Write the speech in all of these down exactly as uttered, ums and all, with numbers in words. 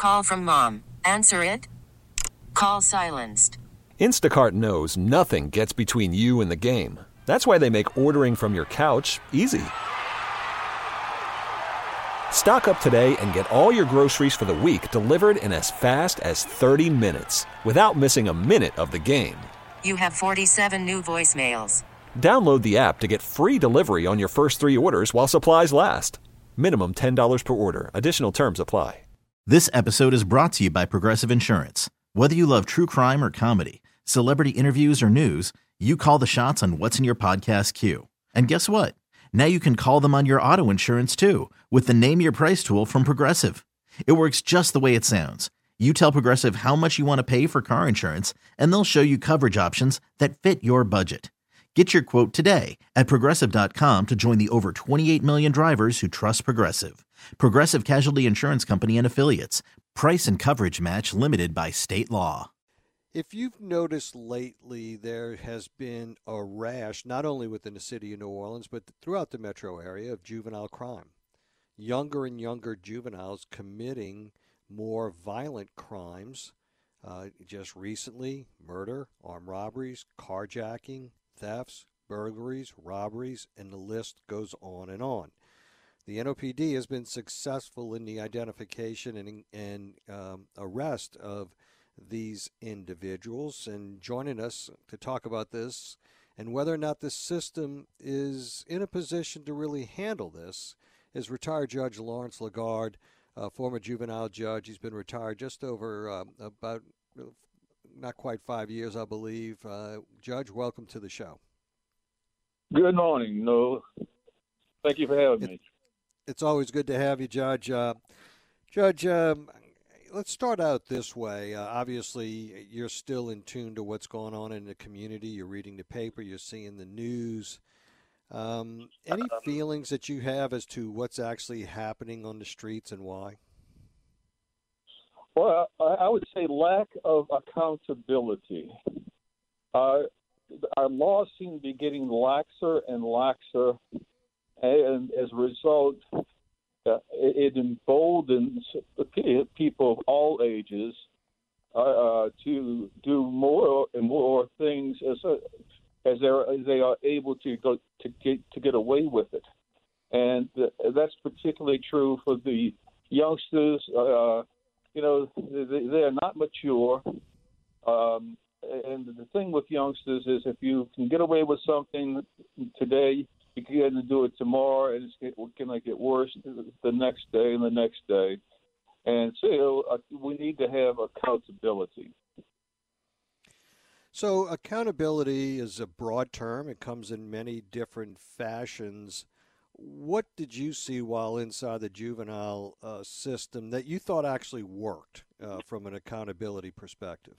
Call from mom. Answer it. Call silenced. Instacart knows nothing gets between you and the game. That's why they make ordering from your couch easy. Stock up today and get all your groceries for the week delivered in as fast as thirty minutes without missing a minute of the game. You have forty-seven new voicemails. Download the app to get free delivery on your first three orders while supplies last. Minimum ten dollars per order. Additional terms apply. This episode is brought to you by Progressive Insurance. Whether you love true crime or comedy, celebrity interviews or news, you call the shots on what's in your podcast queue. And guess what? Now you can call them on your auto insurance too with the Name Your Price tool from Progressive. It works just the way it sounds. You tell Progressive how much you want to pay for car insurance, and they'll show you coverage options that fit your budget. Get your quote today at Progressive dot com to join the over twenty-eight million drivers who trust Progressive. Progressive Casualty Insurance Company and Affiliates. Price and coverage match limited by state law. If you've noticed lately, there has been a rash, not only within the city of New Orleans, but throughout the metro area, of juvenile crime. Younger and younger juveniles committing more violent crimes. Uh, just recently, murder, armed robberies, carjacking, thefts, burglaries, robberies, and the list goes on and on. The N O P D has been successful in the identification and, and um, arrest of these individuals. And joining us to talk about this and whether or not the system is in a position to really handle this is retired Judge Lawrence Lagarde, a former juvenile judge. He's been retired just over uh, about not quite five years, I believe. Uh, Judge, welcome to the show. Good morning, Noel. Thank you for having it, me. It's always good to have you, Judge. Uh, Judge, um, let's start out this way. Uh, obviously, you're still in tune to what's going on in the community. You're reading the paper. You're seeing the news. Um, any feelings that you have as to what's actually happening on the streets and why? Well, I would say lack of accountability. Uh, our laws seem to be getting laxer and laxer, and as a result, uh, it emboldens people of all ages uh, to do more and more things as a, as, as they are able to go to get to get away with it, and that's particularly true for the youngsters. Uh, You know, they, they are not mature. Um, and the thing with youngsters is if you can get away with something today, you can get to do it tomorrow, and it's going to get worse the next day and the next day. And so uh, we need to have accountability. So accountability is a broad term. It comes in many different fashions. What did you see while inside the juvenile uh, system that you thought actually worked uh, from an accountability perspective?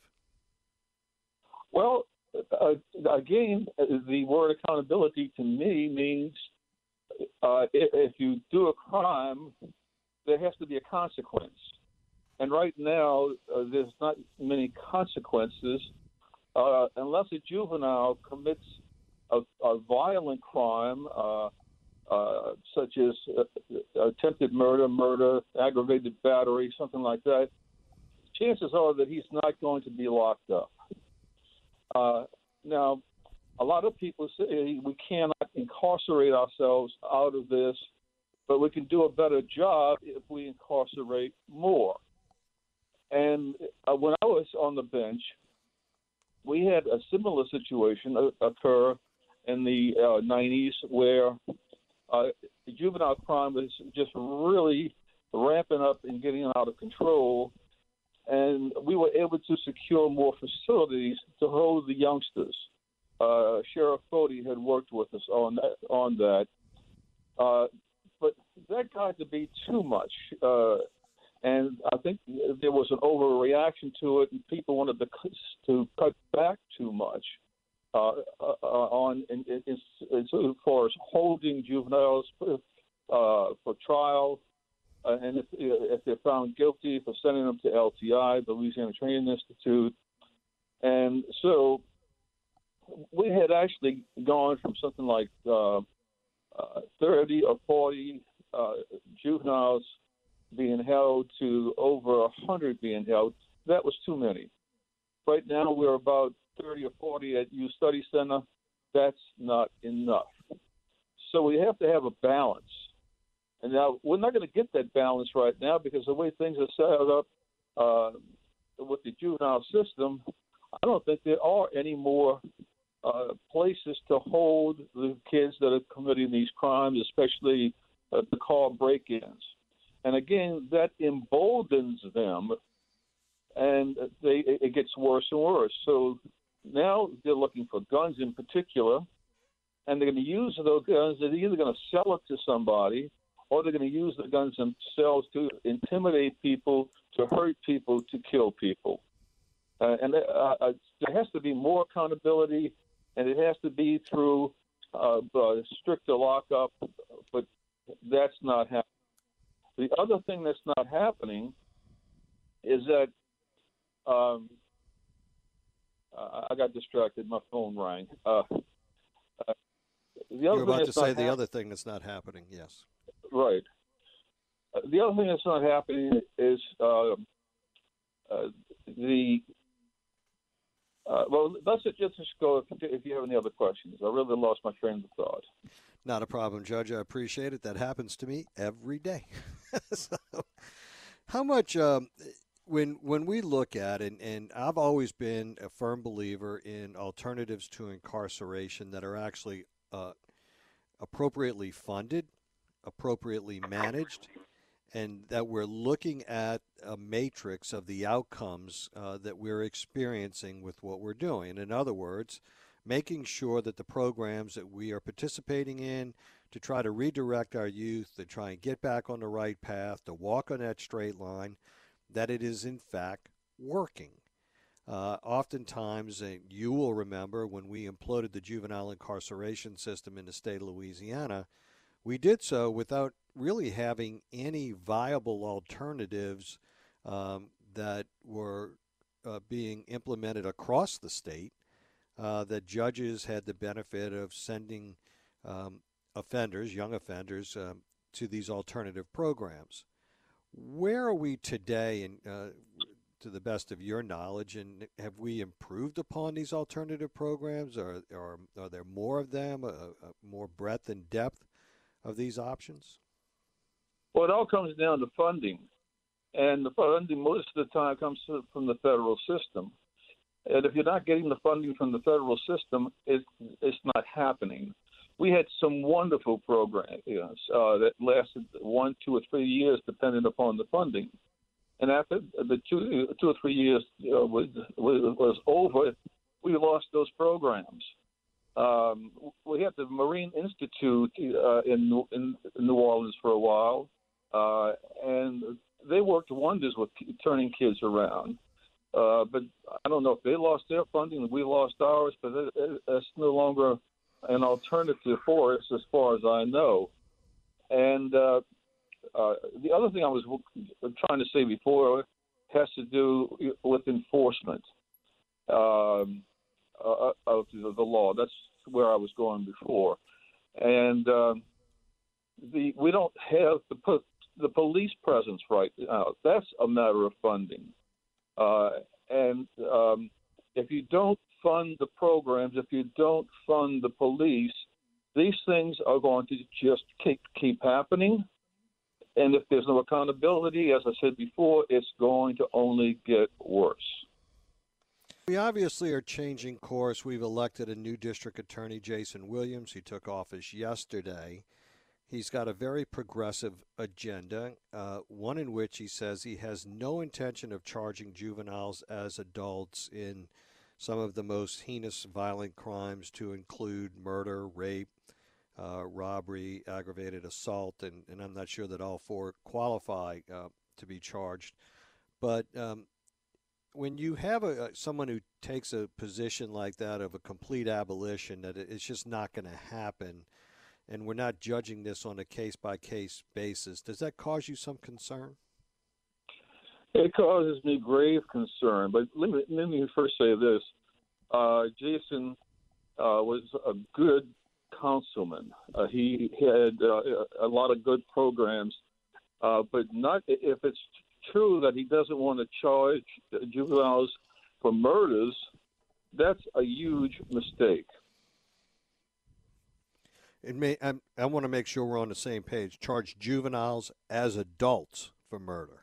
Well, uh, again, the word accountability to me means uh, if, if you do a crime, there has to be a consequence. And right now, uh, there's not many consequences uh, unless a juvenile commits a, a violent crime, uh, Uh, such as uh, attempted murder, murder, aggravated battery, something like that, chances are that he's not going to be locked up. Uh, now, a lot of people say we cannot incarcerate ourselves out of this, but we can do a better job if we incarcerate more. And uh, when I was on the bench, we had a similar situation occur in the uh, nineties where Uh, the juvenile crime was just really ramping up and getting out of control, and we were able to secure more facilities to hold the youngsters. Uh, Sheriff Fody had worked with us on that. On that. Uh, but that got to be too much, uh, and I think there was an overreaction to it, and people wanted to, to cut back too much. Uh, uh, on in, in, in, as far as holding juveniles uh, for trial, uh, and if, if they're found guilty, for sending them to L T I, the Louisiana Training Institute. And so we had actually gone from something like uh, uh, thirty or forty uh, juveniles being held to over a hundred being held. That was too many. Right now we're about thirty or forty at U Study Center. That's not enough. So we have to have a balance. And now we're not going to get that balance right now because the way things are set up uh, with the juvenile system, I don't think there are any more uh, places to hold the kids that are committing these crimes, especially uh, the car break-ins. And again, that emboldens them, and they, it gets worse and worse. So now they're looking for guns in particular, and they're going to use those guns. They're either going to sell it to somebody, or they're going to use the guns themselves to intimidate people, to hurt people, to kill people. Uh, and uh, uh, there has to be more accountability, and it has to be through uh, uh, stricter lockup, but that's not happening. The other thing that's not happening is that um, I got distracted. My phone rang. Uh, uh, the other You're about thing to that's say not the hap- other thing that's not happening, yes. Right. Uh, the other thing that's not happening is uh, uh, the uh, well, let's just, just go if, if you have any other questions. I really lost my train of thought. Not a problem, Judge. I appreciate it. That happens to me every day. So, how much um, when when we look at it, and I've always been a firm believer in alternatives to incarceration that are actually uh, appropriately funded, appropriately managed, and that we're looking at a matrix of the outcomes uh, that we're experiencing with what we're doing. In other words, making sure that the programs that we are participating in to try to redirect our youth, to try and get back on the right path, to walk on that straight line, that it is in fact working. Uh, oftentimes, uh, you will remember when we imploded the juvenile incarceration system in the state of Louisiana, we did so without really having any viable alternatives um, that were uh, being implemented across the state. Uh, that judges had the benefit of sending um, offenders, young offenders, um, to these alternative programs. Where are we today, and uh, to the best of your knowledge, and have we improved upon these alternative programs, or, or are there more of them, a, a more breadth and depth of these options? Well, it all comes down to funding, and the funding most of the time comes from the federal system. And if you're not getting the funding from the federal system, it, it's not happening. We had some wonderful programs uh, that lasted one, two, or three years, depending upon the funding. And after the two, two or three years uh, was, was, was over, we lost those programs. Um, we had the Marine Institute uh, in, in New Orleans for a while, uh, and they worked wonders with turning kids around. Uh, but I don't know if they lost their funding, we lost ours, but it, it, it's no longer an alternative for us as far as I know. And uh, uh, the other thing I was trying to say before has to do with enforcement um, uh, of the law. That's where I was going before. And uh, the we don't have the, the police presence right now. That's a matter of funding. Uh, and um, if you don't fund the programs, if you don't fund the police, these things are going to just keep, keep happening. And if there's no accountability, as I said before, it's going to only get worse. We obviously are changing course. We've elected a new district attorney, Jason Williams. He took office yesterday. He's got a very progressive agenda, uh, one in which he says he has no intention of charging juveniles as adults in some of the most heinous violent crimes, to include murder, rape, uh, robbery, aggravated assault, and, and I'm not sure that all four qualify uh, to be charged. But um, when you have a, someone who takes a position like that of a complete abolition, that it's just not going to happen, and we're not judging this on a case-by-case basis, does that cause you some concern? It causes me grave concern. But let me, let me first say this. Uh, Jason uh, was a good councilman. Uh, he had uh, a lot of good programs Uh, but not if it's true that he doesn't want to charge juveniles for murders. That's a huge mistake. It may. I'm, I want to make sure we're on the same page. Charge juveniles as adults for murder.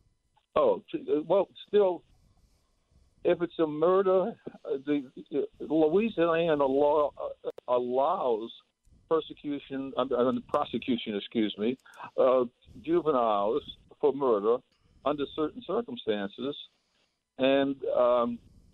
Oh, well, still, if it's a murder, the, the Louisiana law allows persecution, uh, prosecution, excuse me, of juveniles for murder under certain circumstances. And um,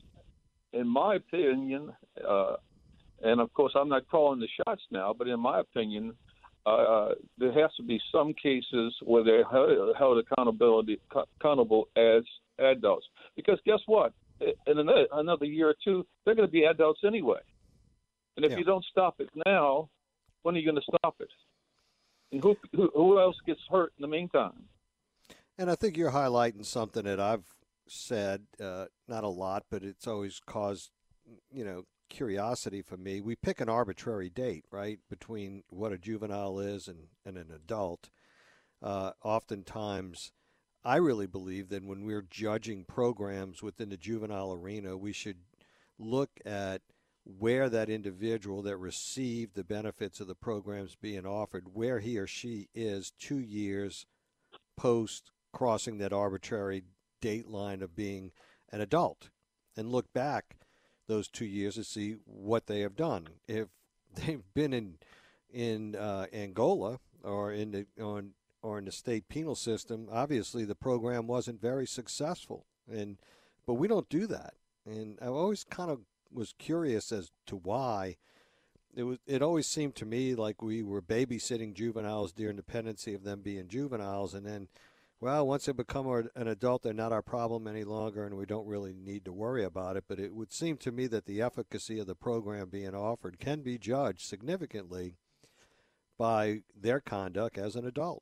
in my opinion, uh, and of course I'm not calling the shots now, but in my opinion, uh, there has to be some cases where they're held accountability accountable as adults. Because guess what? In another, another year or two, they're going to be adults anyway. And if yeah. you don't stop it now, when are you going to stop it? And who, who who else gets hurt in the meantime? And I think you're highlighting something that I've said, uh, not a lot, but it's always caused, you know, curiosity for me. We pick an arbitrary date, right, between what a juvenile is and, and an adult. Uh, oftentimes, I really believe that when we're judging programs within the juvenile arena, we should look at where that individual that received the benefits of the programs being offered, where he or she is two years post crossing that arbitrary date line of being an adult, and look back those two years to see what they have done. If they've been in in uh, Angola or in the on or in the state penal system, obviously the program wasn't very successful. And but we don't do that. And I always kind of was curious as to why. It was. It always seemed to me like we were babysitting juveniles during the pendency of them being juveniles, and then, well, once they become an adult, they're not our problem any longer, and we don't really need to worry about it. But it would seem to me that the efficacy of the program being offered can be judged significantly by their conduct as an adult.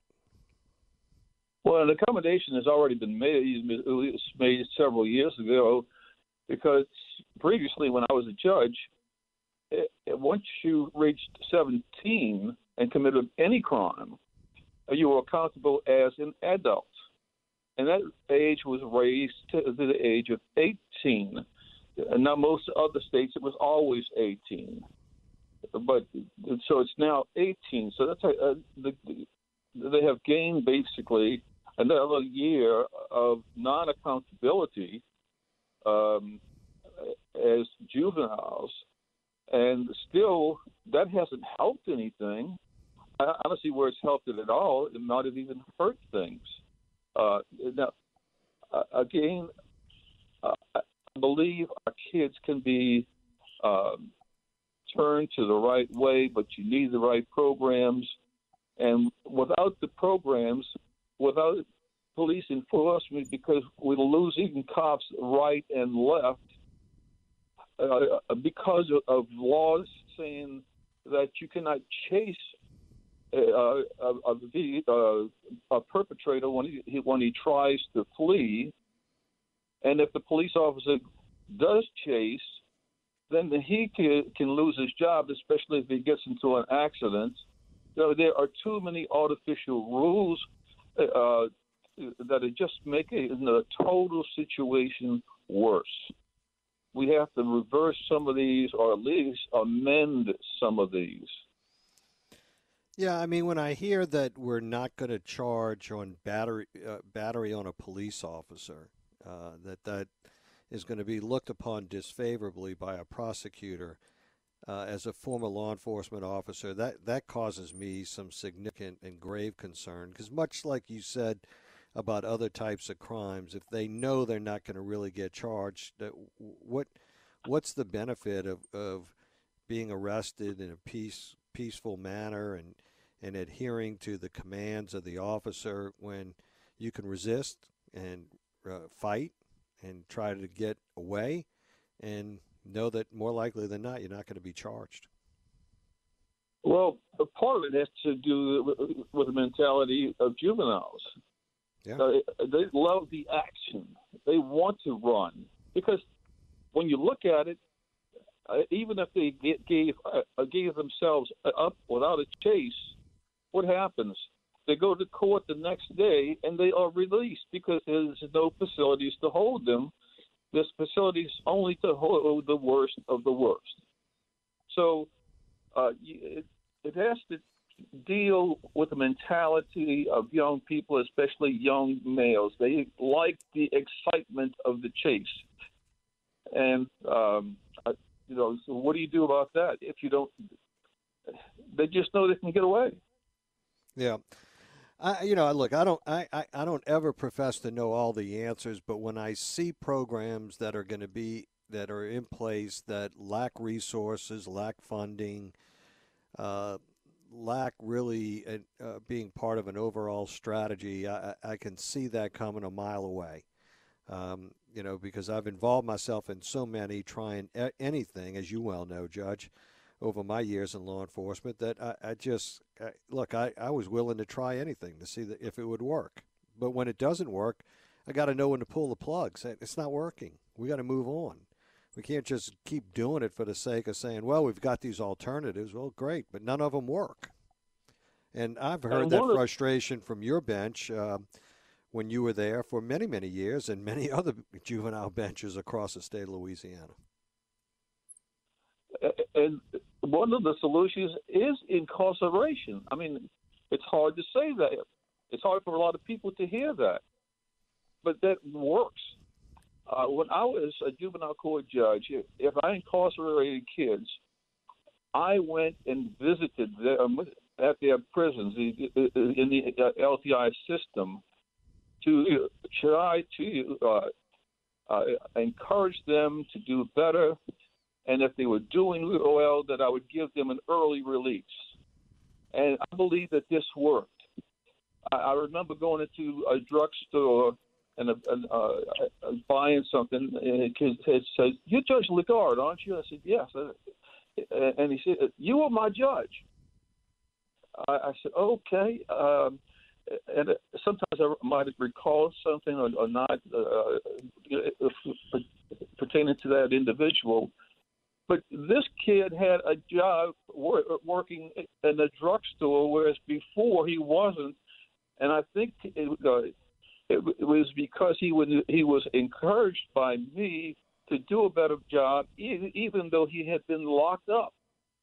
Well, an accommodation has already been made. It was made several years ago, because previously, when I was a judge, it, it, once you reached seventeen and committed any crime, you were accountable as an adult. And that age was raised to, to the age of eighteen. And now most other states, it was always eighteen. But so it's now eighteen. So that's a, a, the, the, they have gained basically another year of non-accountability um, as juveniles. And still, that hasn't helped anything. I don't see where it's helped it at all. It might have even hurt things. Uh, now, uh, again, uh, I believe our kids can be um, turned to the right way, but you need the right programs. And without the programs, without police enforcement, because we're losing cops right and left uh, because of, of laws saying that you cannot chase Uh, a, a, a perpetrator when he when he tries to flee, and if the police officer does chase, then he can, can lose his job, especially if he gets into an accident. So there are too many artificial rules uh, that are just making the total situation worse. We have to reverse some of these, or at least amend some of these. Yeah, I mean, when I hear that we're not going to charge on battery uh, battery on a police officer, uh, that that is going to be looked upon disfavorably by a prosecutor uh, as a former law enforcement officer, that, that causes me some significant and grave concern. Because much like you said about other types of crimes, if they know they're not going to really get charged, that what what's the benefit of, of being arrested in a peace peaceful manner and and adhering to the commands of the officer when you can resist and uh, fight and try to get away and know that more likely than not you're not going to be charged? Well, part of it has to do with, with the mentality of juveniles. Yeah. Uh, they love the action. They want to run, because when you look at it, Uh, even if they get, gave uh, gave themselves up without a chase, what happens? They go to court the next day, and they are released because there's no facilities to hold them. There's facilities only to hold the worst of the worst. So uh, it, it has to deal with the mentality of young people, especially young males. They like the excitement of the chase. And, um, you know, so what do you do about that if you don't – they just know they can get away. Yeah. I, you know, look, I don't I, I, I don't ever profess to know all the answers, but when I see programs that are going to be – that are in place that lack resources, lack funding, uh, lack really uh, being part of an overall strategy, I, I can see that coming a mile away. Um, you know, because I've involved myself in so many trying a- anything, as you well know, Judge, over my years in law enforcement, that I, I just, I, look, I, I was willing to try anything to see that if it would work. But when it doesn't work, I got to know when to pull the plugs. It's not working. We got to move on. We can't just keep doing it for the sake of saying, well, we've got these alternatives. Well, great, but none of them work. And I've heard that frustration from your bench uh, when you were there for many, many years and many other juvenile benches across the state of Louisiana. And one of the solutions is incarceration. I mean, it's hard to say that. It's hard for a lot of people to hear that. But that works. Uh, when I was a juvenile court judge, if, if I incarcerated kids, I went and visited them at their prisons in the L T I system to try to uh, uh, encourage them to do better. And if they were doing well, that I would give them an early release. And I believe that this worked. I, I remember going into a drugstore and, uh, and uh, buying something, and it said, "You're Judge Legard, aren't you?" I said, "Yes." And he said, "You were my judge." I, I said, "Okay." Um, and sometimes I might recall something or, or not uh, pertaining to that individual. But this kid had a job working in a drugstore, whereas before he wasn't. And I think it, uh, it, it was because he was, he was encouraged by me to do a better job, even, even though he had been locked up.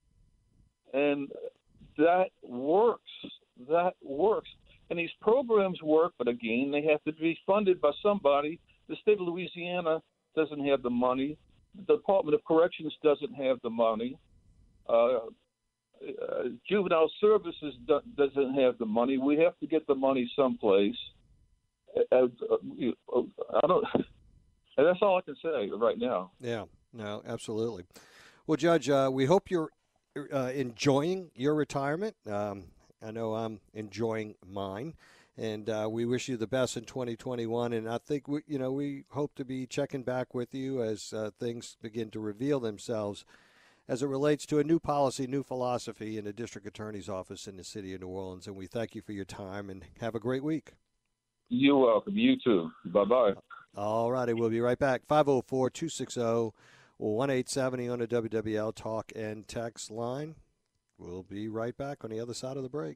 And that works. That works. And these programs work, but again, they have to be funded by somebody. The state of Louisiana doesn't have the money. The Department of Corrections doesn't have the money. Uh, uh, Juvenile Services do- doesn't have the money. We have to get the money someplace. Uh, uh, I don't. And that's all I can say right now. Yeah, no, absolutely. Well, Judge, uh, we hope you're uh, enjoying your retirement. Um, I know I'm enjoying mine. And uh, we wish you the best in twenty twenty-one. And I think, we, you know, we hope to be checking back with you as uh, things begin to reveal themselves as it relates to a new policy, new philosophy in the district attorney's office in the city of New Orleans. And we thank you for your time and have a great week. You're welcome. You too. Bye-bye. All righty. We'll be right back. five oh four, two six oh, one eight seven oh on the W W L Talk and Text line. We'll be right back on the other side of the break.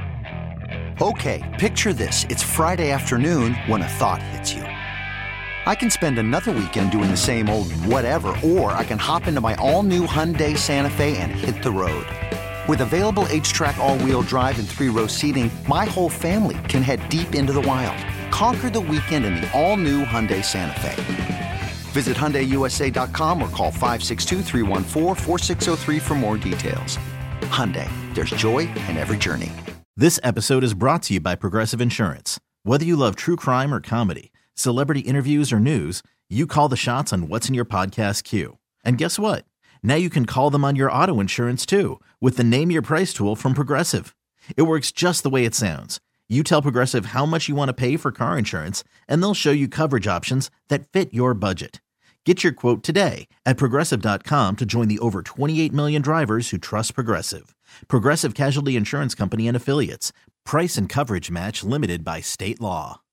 Okay, picture this. It's Friday afternoon when a thought hits you. I can spend another weekend doing the same old whatever, or I can hop into my all-new Hyundai Santa Fe and hit the road. With available H-Track all-wheel drive and three-row seating, my whole family can head deep into the wild. Conquer the weekend in the all-new Hyundai Santa Fe. Visit Hyundai U S A dot com or call five six two, three one four, four six zero three for more details. Hyundai, there's joy in every journey. This episode is brought to you by Progressive Insurance. Whether you love true crime or comedy, celebrity interviews or news, you call the shots on what's in your podcast queue. And guess what? Now you can call them on your auto insurance too with the Name Your Price tool from Progressive. It works just the way it sounds. You tell Progressive how much you want to pay for car insurance, and they'll show you coverage options that fit your budget. Get your quote today at Progressive dot com to join the over twenty-eight million drivers who trust Progressive. Progressive Casualty Insurance Company and Affiliates. Price and coverage match limited by state law.